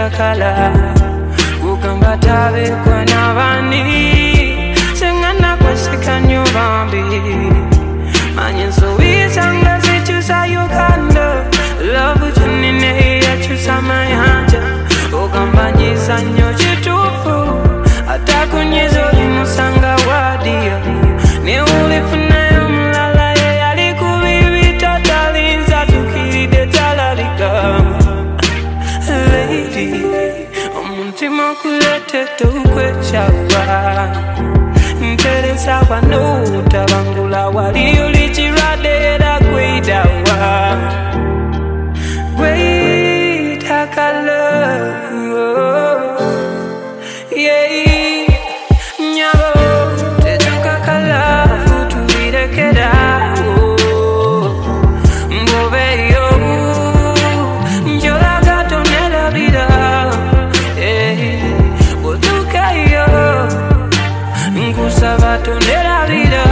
tenjakala Kukamba tabe kwa nabani Sengana kwa sekanyo bambi Manyenso wisanga sichusa Uganda Love uchunine ya chusa mayanja Kukamba njisa nyo chitufu Ata kunyezo limusanga wadia Ni ulifuna ya mlala ye yaliku bibi tatalinza tukiride talalika Lady, omuntima kulete tukwe chawa Nteresa wano tabangula wali ulichirade era kwedawa Kweda kala Yeah Nyabo tetuka kala futu irekeda Mbobe yo Njola gato nera vida Botuka yo Nkusaba tonera vida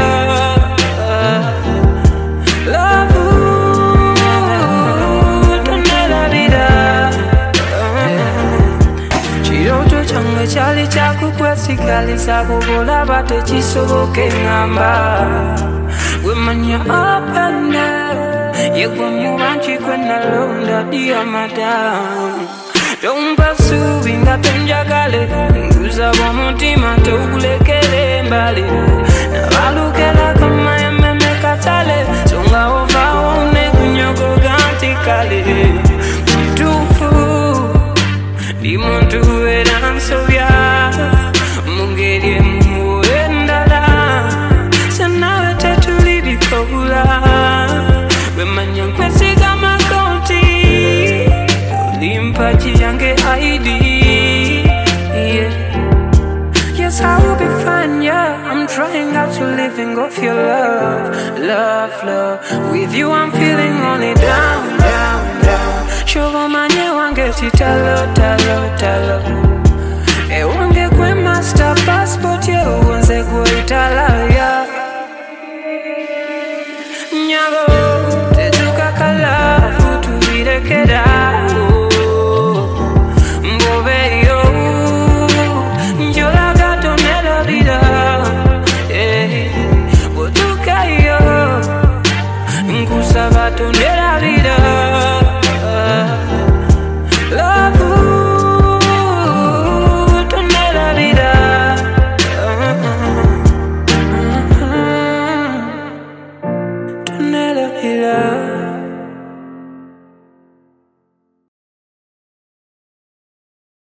Love tonera vida Chiroto change chali chaku kwesikali sakubola bate chisoboke ngamba Wemanya up and down Yekwa mubanchi kwena londa dia madam Don't pursue inga tenjakale Nguza wa mutima tokulekele mbali Na walukela kama yememe katale Songa ova one kunyoko ganti kale Chitufu Di muntu edansovya Mungelie muendala Sanawe tetuli bikohula Wemanya kwesi kama konti Limpachi yange ID Yeah Yes, I will be fine, yeah I'm trying out to living off your love Love, love With you I'm feeling only down, down, down Shogo manye wange titalo, talo, talo E wange kwe master passport ye uwanze kwe itala, yeah Nyago tetuka kala futu irekeda Mbobe yo Njola gato nera vida Botuka yo Nkusaba tonera vida Love tonera vida Tonera vida